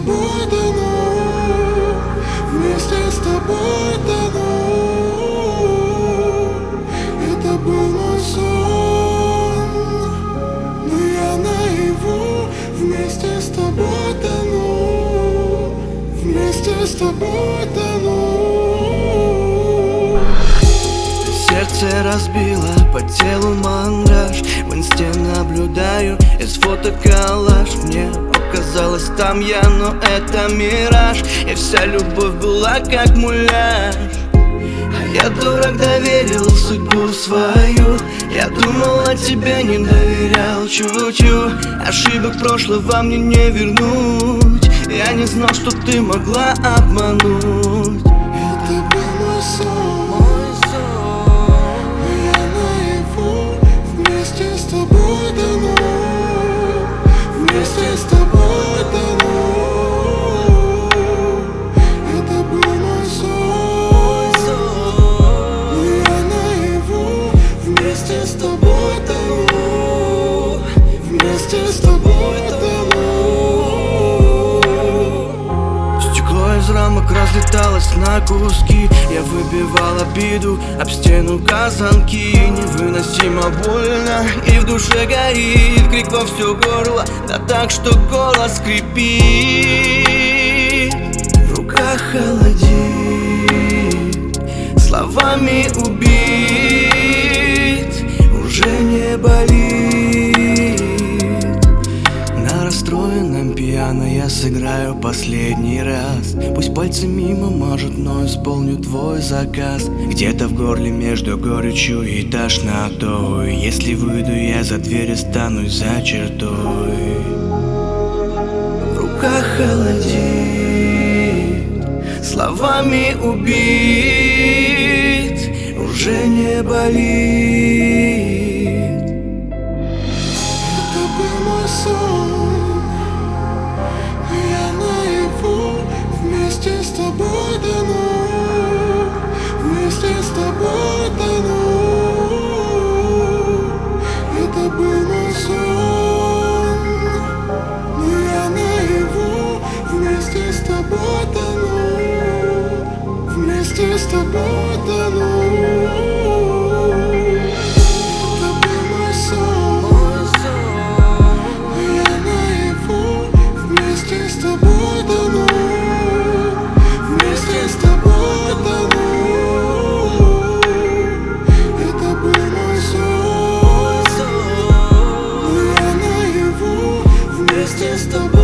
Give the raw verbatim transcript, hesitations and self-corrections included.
тобой тону, вместе с тобой тону. Это был мой сон, но я наяву. Вместе с тобой тону, вместе с тобой тону. Сердце разбило, по телу мандраж. В инсте наблюдаю из фото коллаж. Мне показалось, там я, но это мираж. И вся любовь была как муляж. А я, дурак, доверил судьбу свою. Я думал, о тебе не доверял, чуть-чуть. Ошибок прошлого мне не вернуть. Я не знал, что ты могла обмануть. Это был мой сон, вместе с тобой тону, вместе с тобой тону. Это был мой сон, но я наяву. Вместе с тобой тону, вместе с тобой тону. Стекло из рамок разлеталось на куски. Я выбивал обиду об стену казанки. Невыносимо больно и в душе горит. Крик во все горло, да так, что голос скрипит. В руках холодит, словами убит. Уже не болит. На расстроенном пиано я сыграю последний раз. Пусть пальцы мимо мажут, но исполню твой заказ. Где-то в горле между горечью и тошнотой. Если выйду я за дверь, останусь за чертой. В руках холодит, словами убит. Уже не болит. Это был мой сон, я наяву. Вместе с тобой тону, вместе с тобой тону. Это был мой сон, но я наяву. Вместе с тобой тону, вместе с тобой тону. Вместе с тобой.